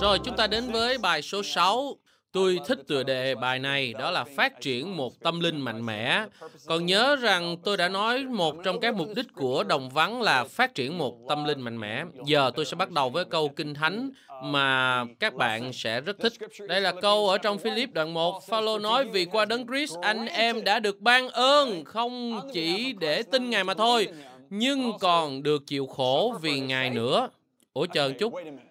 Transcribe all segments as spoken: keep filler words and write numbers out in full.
Rồi chúng ta đến với bài số sáu. Tôi thích tựa đề bài này, đó là phát triển một tâm linh mạnh mẽ. Còn nhớ rằng tôi đã nói một trong các mục đích của đồng vắng là phát triển một tâm linh mạnh mẽ. Giờ tôi sẽ bắt đầu với câu Kinh Thánh mà các bạn sẽ rất thích. Đây là câu ở trong Philip đoạn một. Phaolô nói, vì qua Đấng Christ anh em đã được ban ơn, không chỉ để tin Ngài mà thôi, nhưng còn được chịu khổ vì Ngài nữa. Ủa chờ một chút.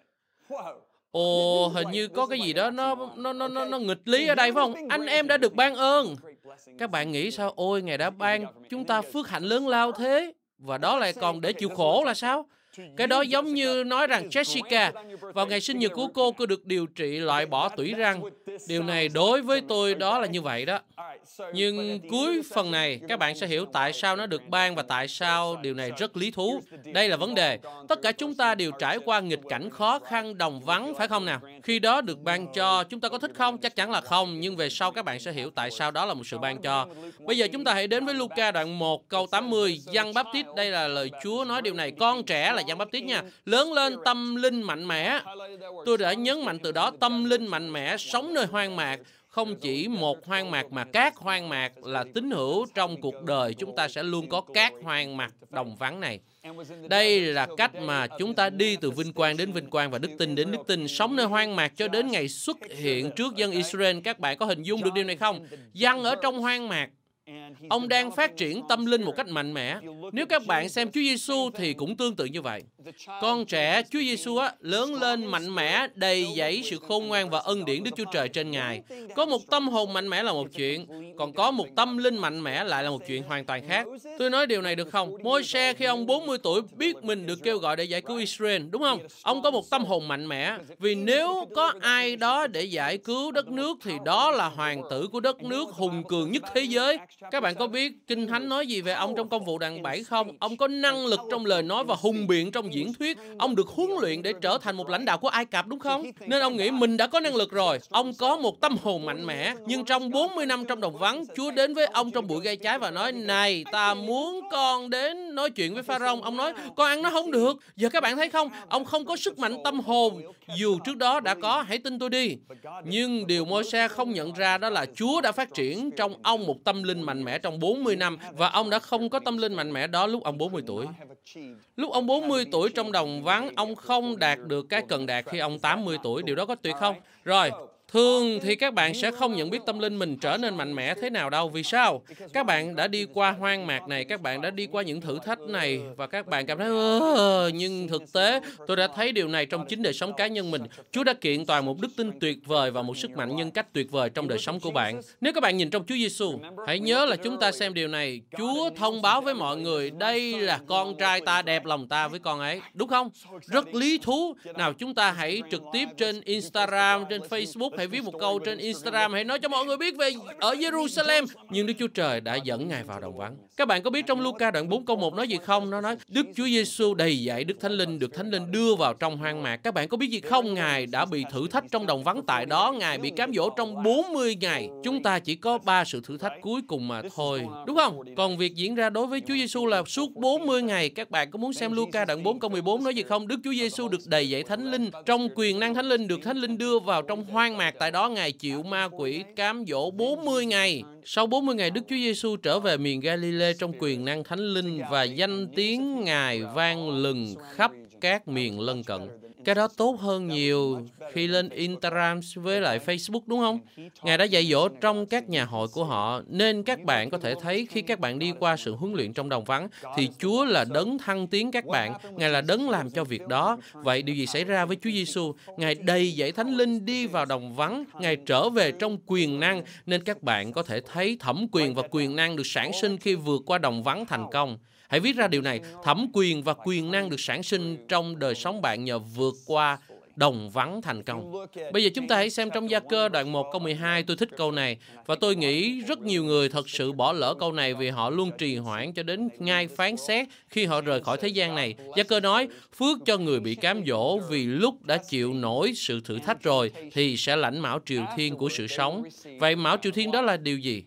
Ồ, hình như có cái gì đó nó nó nó nó, nó nghịch lý ở đây phải không? Anh em đã được ban ơn. Các bạn nghĩ sao? Ôi, Ngài đã ban chúng ta phước hạnh lớn lao thế, và đó lại còn để chịu khổ là sao? Cái đó giống như nói rằng Jessica, vào ngày sinh nhật của cô, cô được điều trị loại bỏ tủy răng. Điều này đối với tôi đó là như vậy đó. Nhưng cuối phần này, các bạn sẽ hiểu tại sao nó được ban và tại sao điều này rất lý thú. Đây là vấn đề. Tất cả chúng ta đều trải qua nghịch cảnh khó khăn đồng vắng, phải không nào? Khi đó được ban cho, chúng ta có thích không? Chắc chắn là không, nhưng về sau các bạn sẽ hiểu tại sao đó là một sự ban cho. Bây giờ chúng ta hãy đến với Luca đoạn một câu tám mươi. Giăng Báp-tít, đây là lời Chúa nói điều này. Con trẻ là Giăng Báp-tít nha. Lớn lên tâm linh mạnh mẽ. Tôi đã nhấn mạnh từ đó, tâm linh mạnh mẽ, sống nơi hoang mạc. Không chỉ một hoang mạc mà các hoang mạc là tín hữu trong cuộc đời. Chúng ta sẽ luôn có các hoang mạc đồng vắng này. Đây là cách mà chúng ta đi từ vinh quang đến vinh quang và đức tin đến đức tin. Sống nơi hoang mạc cho đến ngày xuất hiện trước dân Israel. Các bạn có hình dung được điều này không? Giăng ở trong hoang mạc. Ông đang phát triển tâm linh một cách mạnh mẽ. Nếu các bạn xem Chúa Giêsu thì cũng tương tự như vậy. Con trẻ Chúa Giêsu á lớn lên mạnh mẽ, đầy dẫy sự khôn ngoan và ân điển Đức Chúa Trời trên Ngài. Có một tâm hồn mạnh mẽ là một chuyện, còn có một tâm linh mạnh mẽ lại là một chuyện hoàn toàn khác. Tôi nói điều này được không? Môi-se khi ông bốn mươi tuổi biết mình được kêu gọi để giải cứu Israel, đúng không? Ông có một tâm hồn mạnh mẽ, vì nếu có ai đó để giải cứu đất nước thì đó là hoàng tử của đất nước hùng cường nhất thế giới. Các bạn có biết Kinh Thánh nói gì về ông trong Công vụ đoạn bảy không? Ông có năng lực trong lời nói và hùng biện trong diễn thuyết. Ông được huấn luyện để trở thành một lãnh đạo của Ai Cập, đúng không? Nên ông nghĩ mình đã có năng lực rồi. Ông có một tâm hồn mạnh mẽ. Nhưng trong bốn mươi năm trong đồng vắng, Chúa đến với ông trong bụi gai trái và nói, này, ta muốn con đến nói chuyện với Pharaoh. Ông nói, con ăn nó không được. Giờ các bạn thấy không? Ông không có sức mạnh tâm hồn. Dù trước đó đã có, hãy tin tôi đi. Nhưng điều Môi-se không nhận ra đó là Chúa đã phát triển trong ông một tâm linh mạnh mẽ trong bốn mươi năm, và ông đã không có tâm linh mạnh mẽ đó lúc ông bốn mươi tuổi. Lúc ông bốn mươi tuổi trong đồng vắng, ông không đạt được cái cần đạt khi ông tám mươi tuổi. Điều đó có tuyệt không? Rồi, thường thì các bạn sẽ không nhận biết tâm linh mình trở nên mạnh mẽ thế nào đâu. Vì sao? Các bạn đã đi qua hoang mạc này, các bạn đã đi qua những thử thách này, và các bạn cảm thấy ơ, nhưng thực tế, tôi đã thấy điều này trong chính đời sống cá nhân mình. Chúa đã kiện toàn một đức tin tuyệt vời và một sức mạnh nhân cách tuyệt vời trong đời sống của bạn. Nếu các bạn nhìn trong Chúa Giêsu, hãy nhớ là chúng ta xem điều này. Chúa thông báo với mọi người, đây là con trai ta, đẹp lòng ta với con ấy. Đúng không? Rất lý thú. Nào, chúng ta hãy trực tiếp trên Instagram, trên Facebook, hãy viết một câu trên Instagram, hãy nói cho mọi người biết về ở Jerusalem. Nhưng Đức Chúa Trời đã dẫn Ngài vào đồng vắng. Các bạn có biết trong Luca đoạn bốn câu một nói gì không? Nó nói, Đức Chúa Giêsu đầy dẫy Đức Thánh Linh, được Thánh Linh đưa vào trong hoang mạc. Các bạn có biết gì không? Ngài đã bị thử thách trong đồng vắng tại đó. Ngài bị cám dỗ trong bốn mươi ngày. Chúng ta chỉ có ba sự thử thách cuối cùng mà thôi. Đúng không? Còn việc diễn ra đối với Chúa Giêsu là suốt bốn mươi ngày. Các bạn có muốn xem Luca đoạn bốn câu mười bốn nói gì không? Đức Chúa Giêsu được đầy dẫy Thánh Linh. Trong quyền năng Thánh Linh, được Thánh Linh đưa vào trong hoang mạc. Tại đó Ngài chịu ma quỷ cám dỗ bốn mươi ngày. Sau bốn mươi ngày, Đức Chúa Giêsu trở về miền Galilee trong quyền năng Thánh Linh, và danh tiếng Ngài vang lừng khắp các miền lân cận. Cái đó tốt hơn nhiều khi lên Instagram với lại Facebook, đúng không? Ngài đã dạy dỗ trong các nhà hội của họ, nên các bạn có thể thấy khi các bạn đi qua sự huấn luyện trong đồng vắng, thì Chúa là đấng thăng tiến các bạn, Ngài là đấng làm cho việc đó. Vậy điều gì xảy ra với Chúa Giêsu? Ngài đầy dẫy Thánh Linh đi vào đồng vắng, Ngài trở về trong quyền năng, nên các bạn có thể thấy thẩm quyền và quyền năng được sản sinh khi vượt qua đồng vắng thành công. Hãy viết ra điều này, thẩm quyền và quyền năng được sản sinh trong đời sống bạn nhờ vượt qua đồng vắng thành công. Bây giờ chúng ta hãy xem trong Gia Cơ đoạn một câu mười hai, tôi thích câu này, và tôi nghĩ rất nhiều người thật sự bỏ lỡ câu này vì họ luôn trì hoãn cho đến ngày phán xét khi họ rời khỏi thế gian này. Gia Cơ nói, phước cho người bị cám dỗ, vì lúc đã chịu nổi sự thử thách rồi thì sẽ lãnh mão triều thiên của sự sống. Vậy mão triều thiên đó là điều gì?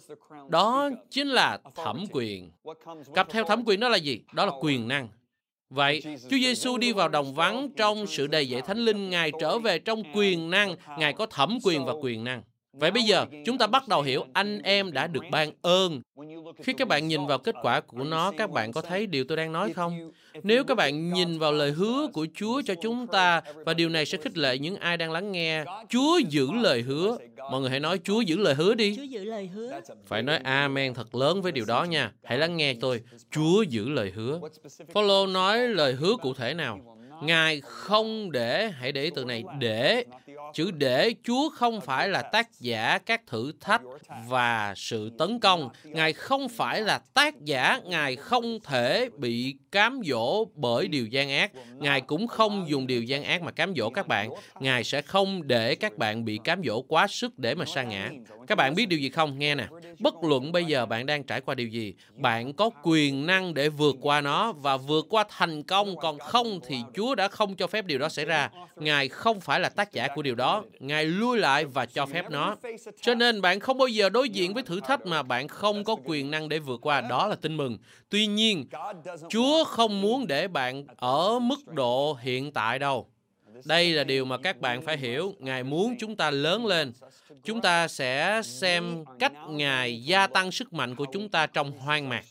Đó chính là thẩm quyền. Cặp theo thẩm quyền đó là gì? Đó là quyền năng. Vậy, Chúa Giêsu đi vào đồng vắng trong sự đầy dẫy Thánh Linh, Ngài trở về trong quyền năng, Ngài có thẩm quyền và quyền năng. Vậy bây giờ, chúng ta bắt đầu hiểu anh em đã được ban ơn. Khi các bạn nhìn vào kết quả của nó, các bạn có thấy điều tôi đang nói không? Nếu các bạn nhìn vào lời hứa của Chúa cho chúng ta, và điều này sẽ khích lệ những ai đang lắng nghe, Chúa giữ lời hứa. Mọi người hãy nói Chúa giữ lời hứa đi. Chúa giữ lời hứa. Phải nói amen thật lớn với điều đó nha. Hãy lắng nghe tôi. Chúa giữ lời hứa. Phaolô nói lời hứa cụ thể nào? Ngài không để, hãy để ý từ này, để. Chữ để, Chúa không phải là tác giả các thử thách và sự tấn công. Ngài không phải là tác giả, Ngài không thể bị cám dỗ bởi điều gian ác. Ngài cũng không dùng điều gian ác mà cám dỗ các bạn. Ngài sẽ không để các bạn bị cám dỗ quá sức để mà sa ngã. Các bạn biết điều gì không? Nghe nè. Bất luận bây giờ bạn đang trải qua điều gì, bạn có quyền năng để vượt qua nó và vượt qua thành công, còn không thì Chúa đã không cho phép điều đó xảy ra. Ngài không phải là tác giả của điều đó. Ngài lui lại và cho phép nó. Cho nên bạn không bao giờ đối diện với thử thách mà bạn không có quyền năng để vượt qua. Đó là tin mừng. Tuy nhiên, Chúa không muốn để bạn ở mức độ hiện tại đâu. Đây là điều mà các bạn phải hiểu. Ngài muốn chúng ta lớn lên. Chúng ta sẽ xem cách Ngài gia tăng sức mạnh của chúng ta trong hoang mạc.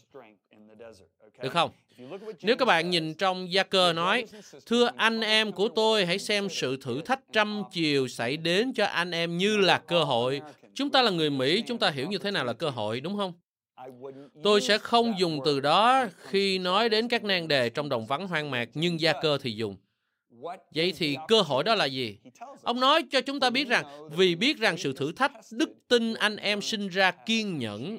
Được không? Nếu các bạn nhìn trong Gia-cơ nói, thưa anh em của tôi, hãy xem sự thử thách trăm chiều xảy đến cho anh em như là cơ hội. Chúng ta là người Mỹ, chúng ta hiểu như thế nào là cơ hội, đúng không? Tôi sẽ không dùng từ đó khi nói đến các nan đề trong đồng vắng hoang mạc, nhưng Gia-cơ thì dùng. Vậy thì cơ hội đó là gì? Ông nói cho chúng ta biết rằng, vì biết rằng sự thử thách, đức tin anh em sinh ra kiên nhẫn.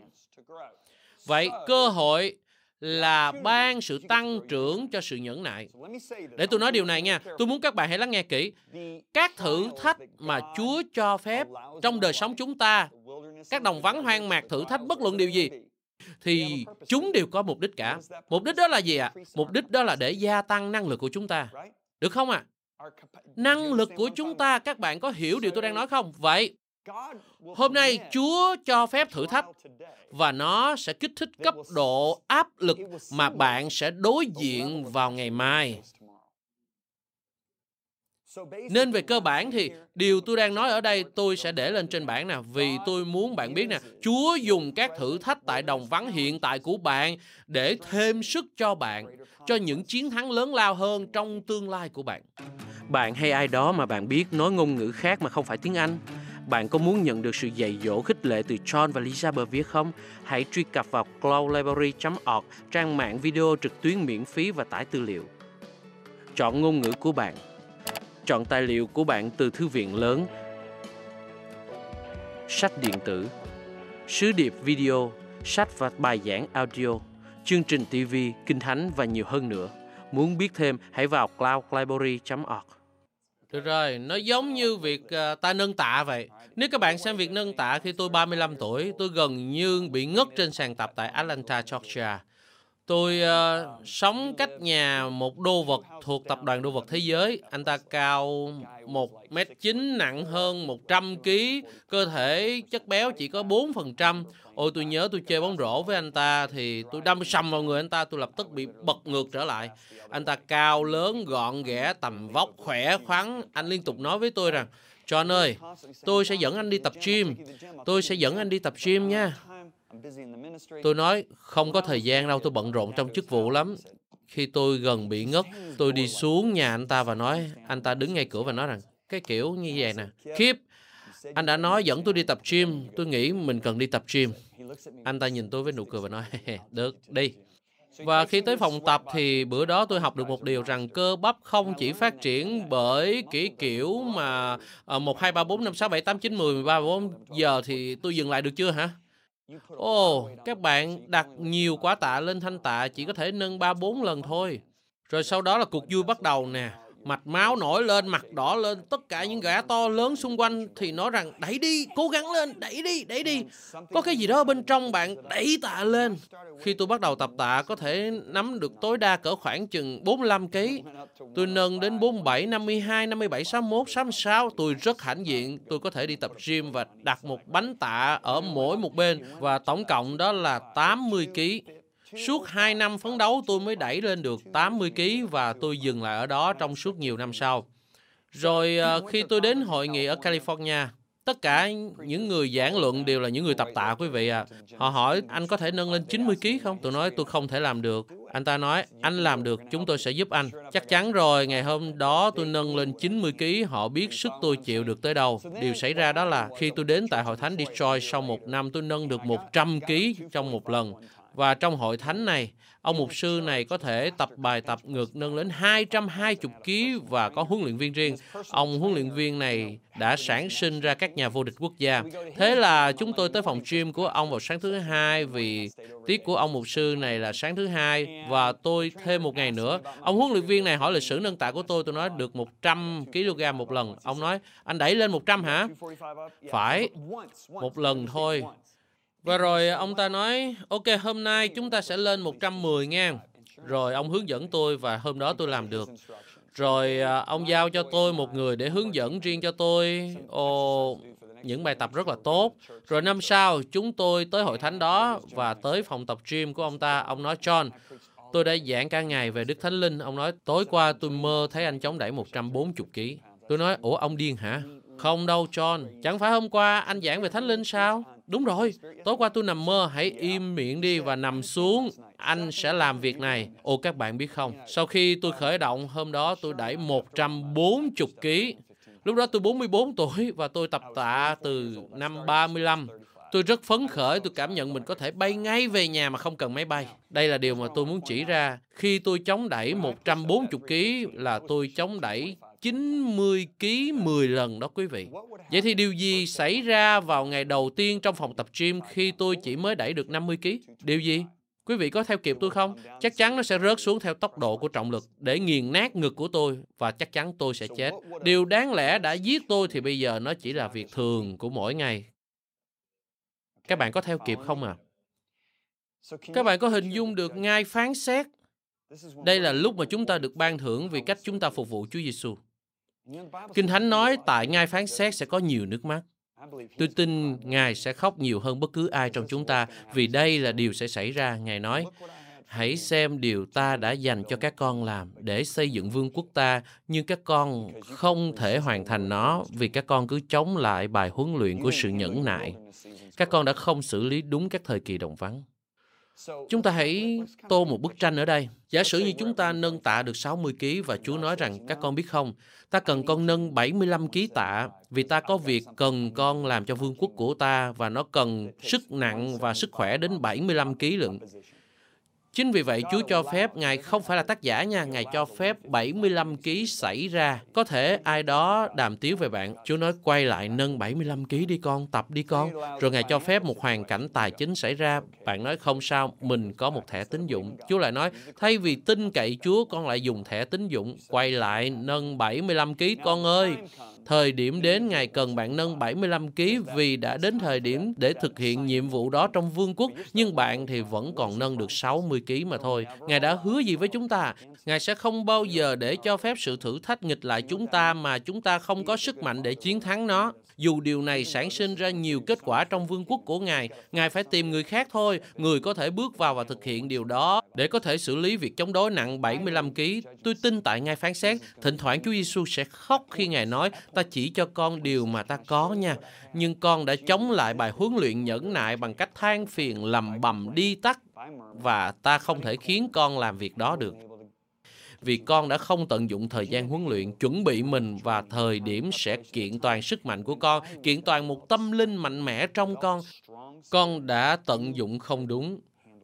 Vậy cơ hội là ban sự tăng trưởng cho sự nhẫn nại. Để tôi nói điều này nha, tôi muốn các bạn hãy lắng nghe kỹ. Các thử thách mà Chúa cho phép trong đời sống chúng ta, các đồng vắng hoang mạc thử thách bất luận điều gì, thì chúng đều có mục đích cả. Mục đích đó là gì ạ? Mục đích đó là để gia tăng năng lực của chúng ta. Được không ạ? À? Năng lực của chúng ta, các bạn có hiểu điều tôi đang nói không? Vậy, hôm nay Chúa cho phép thử thách và nó sẽ kích thích cấp độ áp lực mà bạn sẽ đối diện vào ngày mai. Nên về cơ bản thì điều tôi đang nói ở đây tôi sẽ để lên trên bảng nè, vì tôi muốn bạn biết nè, Chúa dùng các thử thách tại đồng vắng hiện tại của bạn để thêm sức cho bạn, cho những chiến thắng lớn lao hơn trong tương lai của bạn. Bạn hay ai đó mà bạn biết nói ngôn ngữ khác mà không phải tiếng Anh? Bạn có muốn nhận được sự dạy dỗ khích lệ từ John và Lisa bờ viết không? Hãy truy cập vào cloud library chấm org, trang mạng video trực tuyến miễn phí và tải tư liệu. Chọn ngôn ngữ của bạn. Chọn tài liệu của bạn từ thư viện lớn, sách điện tử, sứ điệp video, sách và bài giảng audio, chương trình ti vi, kinh thánh và nhiều hơn nữa. Muốn biết thêm, hãy vào cloud library chấm org. Được rồi, nó giống như việc uh, ta nâng tạ vậy. Nếu các bạn xem việc nâng tạ khi tôi ba mươi lăm tuổi, tôi gần như bị ngất trên sàn tập tại Atlanta, Georgia. Tôi uh, sống cách nhà một đô vật thuộc tập đoàn đô vật thế giới. Anh ta cao một mét chín, nặng hơn một trăm ki lô gam, cơ thể chất béo chỉ có bốn phần trăm. Ôi, tôi nhớ tôi chơi bóng rổ với anh ta thì tôi đâm sầm vào người anh ta, tôi lập tức bị bật ngược trở lại. Anh ta cao, lớn, gọn ghẽ, tầm vóc, khỏe khoắn. Anh liên tục nói với tôi rằng, John ơi, tôi sẽ dẫn anh đi tập gym. Tôi sẽ dẫn anh đi tập gym nha. Tôi nói, không có thời gian đâu, tôi bận rộn trong chức vụ lắm. Khi tôi gần bị ngất, tôi đi xuống nhà anh ta và nói, anh ta đứng ngay cửa và nói rằng, cái kiểu như vậy nè, Khiếp, anh đã nói dẫn tôi đi tập gym, tôi nghĩ mình cần đi tập gym. Anh ta nhìn tôi với nụ cười và nói, được, đi. Và khi tới phòng tập thì bữa đó tôi học được một điều rằng cơ bắp không chỉ phát triển bởi kỹ kiểu mà một, hai, ba, bốn, năm, sáu, bảy, tám, chín, mười, mười ba, mười bốn giờ thì tôi dừng lại được chưa hả? Ồ, oh, các bạn đặt nhiều quả tạ lên thanh tạ chỉ có thể nâng ba bốn lần thôi. Rồi sau đó là cuộc vui bắt đầu nè. Mạch máu nổi lên, mặt đỏ lên, tất cả những gã to lớn xung quanh thì nói rằng đẩy đi, cố gắng lên, đẩy đi, đẩy đi. Có cái gì đó bên trong bạn đẩy tạ lên. Khi tôi bắt đầu tập tạ có thể nắm được tối đa cỡ khoảng chừng bốn mươi lăm ki lô gam. Tôi nâng đến bốn mươi bảy, năm mươi hai, năm mươi bảy, sáu mươi mốt, sáu mươi sáu. Tôi rất hãnh diện. Tôi có thể đi tập gym và đặt một bánh tạ ở mỗi một bên. Và tổng cộng đó là tám mươi ki lô gam. Suốt hai năm phấn đấu tôi mới đẩy lên được tám mươi ki lô gam và tôi dừng lại ở đó trong suốt nhiều năm sau. Rồi khi tôi đến hội nghị ở California, tất cả những người giảng luận đều là những người tập tạ, quý vị à. Họ hỏi, anh có thể nâng lên chín mươi ki lô gam không? Tôi nói, tôi không thể làm được. Anh ta nói, anh làm được, chúng tôi sẽ giúp anh. Chắc chắn rồi, ngày hôm đó tôi nâng lên chín mươi ki lô gam, họ biết sức tôi chịu được tới đâu. Điều xảy ra đó là, khi tôi đến tại hội thánh Detroit, sau một năm tôi nâng được một trăm ki lô gam trong một lần. Và trong hội thánh này, ông mục sư này có thể tập bài tập ngực nâng lên hai trăm hai mươi ki lô gam và có huấn luyện viên riêng. Ông huấn luyện viên này đã sản sinh ra các nhà vô địch quốc gia. Thế là chúng tôi tới phòng gym của ông vào sáng thứ hai vì tiết của ông mục sư này là sáng thứ hai và tôi thêm một ngày nữa. Ông huấn luyện viên này hỏi lịch sử nâng tạ của tôi, tôi nói được một trăm ki lô gam một lần. Ông nói, anh đẩy lên một trăm hả? Phải, một lần thôi. Và rồi ông ta nói, ok, hôm nay chúng ta sẽ lên một trăm mười nha. Rồi ông hướng dẫn tôi và hôm đó tôi làm được. Rồi ông giao cho tôi một người để hướng dẫn riêng cho tôi ồ, những bài tập rất là tốt. Rồi năm sau, chúng tôi tới hội thánh đó và tới phòng tập gym của ông ta. Ông nói, John, tôi đã giảng cả ngày về Đức Thánh Linh. Ông nói, tối qua tôi mơ thấy anh chống đẩy một trăm bốn mươi ki lô gam. Tôi nói, ủa ông điên hả? Không đâu John, chẳng phải hôm qua anh giảng về Thánh Linh sao? Đúng rồi, tối qua tôi nằm mơ, hãy im miệng đi và nằm xuống. Anh sẽ làm việc này. Ồ, các bạn biết không, sau khi tôi khởi động, hôm đó tôi đẩy một trăm bốn mươi ki lô gam. Lúc đó tôi bốn mươi bốn tuổi và tôi tập tạ từ năm ba mươi lăm. Tôi rất phấn khởi, tôi cảm nhận mình có thể bay ngay về nhà mà không cần máy bay. Đây là điều mà tôi muốn chỉ ra. Khi tôi chống đẩy một trăm bốn mươi ki lô gam là tôi chống đẩy chín mươi ki lô gam mười lần đó quý vị. Vậy thì điều gì xảy ra vào ngày đầu tiên trong phòng tập gym khi tôi chỉ mới đẩy được năm mươi ki lô gam? Điều gì? Quý vị có theo kịp tôi không? Chắc chắn nó sẽ rớt xuống theo tốc độ của trọng lực để nghiền nát ngực của tôi và chắc chắn tôi sẽ chết. Điều đáng lẽ đã giết tôi thì bây giờ nó chỉ là việc thường của mỗi ngày. Các bạn có theo kịp không à? Các bạn có hình dung được ngai phán xét? Đây là lúc mà chúng ta được ban thưởng vì cách chúng ta phục vụ Chúa Giêsu. Kinh Thánh nói tại ngai phán xét sẽ có nhiều nước mắt. Tôi tin Ngài sẽ khóc nhiều hơn bất cứ ai trong chúng ta vì đây là điều sẽ xảy ra. Ngài nói, hãy xem điều ta đã dành cho các con làm để xây dựng vương quốc ta, nhưng các con không thể hoàn thành nó vì các con cứ chống lại bài huấn luyện của sự nhẫn nại. Các con đã không xử lý đúng các thời kỳ đồng vắng. Chúng ta hãy tô một bức tranh ở đây. Giả sử như chúng ta nâng tạ được sáu mươi ki lô gam và Chúa nói rằng, các con biết không, ta cần con nâng bảy mươi lăm ki lô gam tạ vì ta có việc cần con làm cho vương quốc của ta và nó cần sức nặng và sức khỏe đến bảy mươi lăm ki lô gam lận. Chính vì vậy, Chúa cho phép, Ngài không phải là tác giả nha, Ngài cho phép bảy mươi lăm ki lô gam xảy ra. Có thể ai đó đàm tiếu về bạn, Chúa nói quay lại nâng bảy mươi lăm ki lô gam đi con, tập đi con. Rồi Ngài cho phép một hoàn cảnh tài chính xảy ra. Bạn nói không sao, mình có một thẻ tín dụng. Chúa lại nói, thay vì tin cậy Chúa, con lại dùng thẻ tín dụng. Quay lại nâng bảy mươi lăm ki lô gam con ơi. Thời điểm đến, Ngài cần bạn nâng bảy mươi lăm ki lô gam vì đã đến thời điểm để thực hiện nhiệm vụ đó trong vương quốc, nhưng bạn thì vẫn còn nâng được sáu mươi ki lô gam mà thôi. Ngài đã hứa gì với chúng ta? Ngài sẽ không bao giờ để cho phép sự thử thách nghịch lại chúng ta mà chúng ta không có sức mạnh để chiến thắng nó. Dù điều này sản sinh ra nhiều kết quả trong vương quốc của Ngài, Ngài phải tìm người khác thôi, người có thể bước vào và thực hiện điều đó để có thể xử lý việc chống đối nặng bảy mươi lăm ki lô gam. Tôi tin tại Ngài phán xét, thỉnh thoảng Chúa Giêsu sẽ khóc khi Ngài nói, ta chỉ cho con điều mà ta có nha, nhưng con đã chống lại bài huấn luyện nhẫn nại bằng cách than phiền, lầm bầm, đi tắt, và ta không thể khiến con làm việc đó được. Vì con đã không tận dụng thời gian huấn luyện, chuẩn bị mình và thời điểm sẽ kiện toàn sức mạnh của con, kiện toàn một tâm linh mạnh mẽ trong con. Con đã tận dụng không đúng.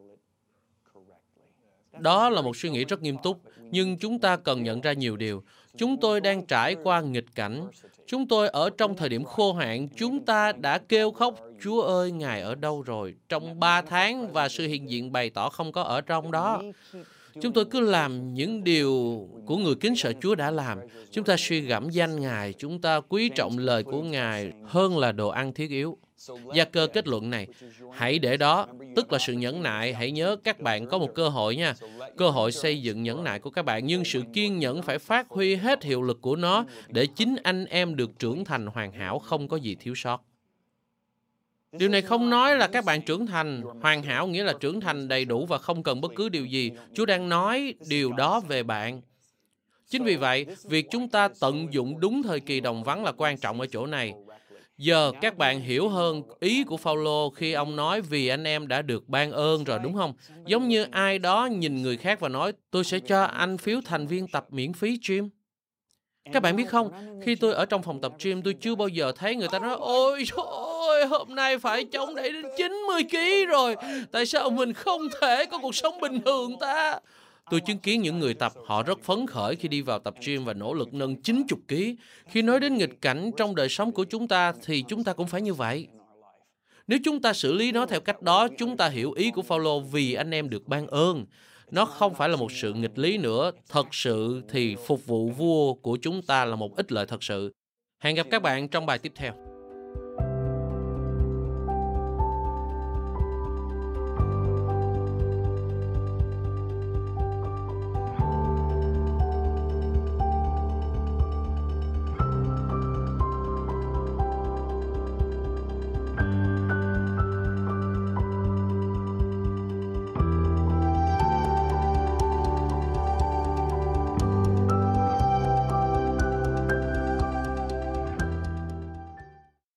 Đó là một suy nghĩ rất nghiêm túc, nhưng chúng ta cần nhận ra nhiều điều. Chúng tôi đang trải qua nghịch cảnh. Chúng tôi ở trong thời điểm khô hạn. Chúng ta đã kêu khóc, Chúa ơi, Ngài ở đâu rồi? Trong ba tháng và sự hiện diện bày tỏ không có ở trong đó. Chúng tôi cứ làm những điều của người kính sợ Chúa đã làm. Chúng ta suy gẫm danh Ngài, chúng ta quý trọng lời của Ngài hơn là đồ ăn thiết yếu. Gia Cơ kết luận này, hãy để đó, tức là sự nhẫn nại. Hãy nhớ các bạn có một cơ hội nha, cơ hội xây dựng nhẫn nại của các bạn, nhưng sự kiên nhẫn phải phát huy hết hiệu lực của nó để chính anh em được trưởng thành hoàn hảo, không có gì thiếu sót. Điều này không nói là các bạn trưởng thành, hoàn hảo nghĩa là trưởng thành đầy đủ và không cần bất cứ điều gì. Chúa đang nói điều đó về bạn. Chính vì vậy, việc chúng ta tận dụng đúng thời kỳ đồng vắng là quan trọng ở chỗ này. Giờ các bạn hiểu hơn ý của Phaolô khi ông nói vì anh em đã được ban ơn rồi, đúng không? Giống như ai đó nhìn người khác và nói, tôi sẽ cho anh phiếu thành viên tập miễn phí gym. Các bạn biết không, khi tôi ở trong phòng tập gym, tôi chưa bao giờ thấy người ta nói, ôi trời ơi, hôm nay phải chống đẩy đến chín mươi ki lô gam rồi, tại sao mình không thể có cuộc sống bình thường ta? Tôi chứng kiến những người tập, họ rất phấn khởi khi đi vào tập gym và nỗ lực nâng chín mươi ki lô gam. Khi nói đến nghịch cảnh trong đời sống của chúng ta, thì chúng ta cũng phải như vậy. Nếu chúng ta xử lý nó theo cách đó, chúng ta hiểu ý của Phaolô vì anh em được ban ơn. Nó không phải là một sự nghịch lý nữa. Thật sự thì phục vụ vua của chúng ta là một ích lợi thật sự. Hẹn gặp các bạn trong bài tiếp theo.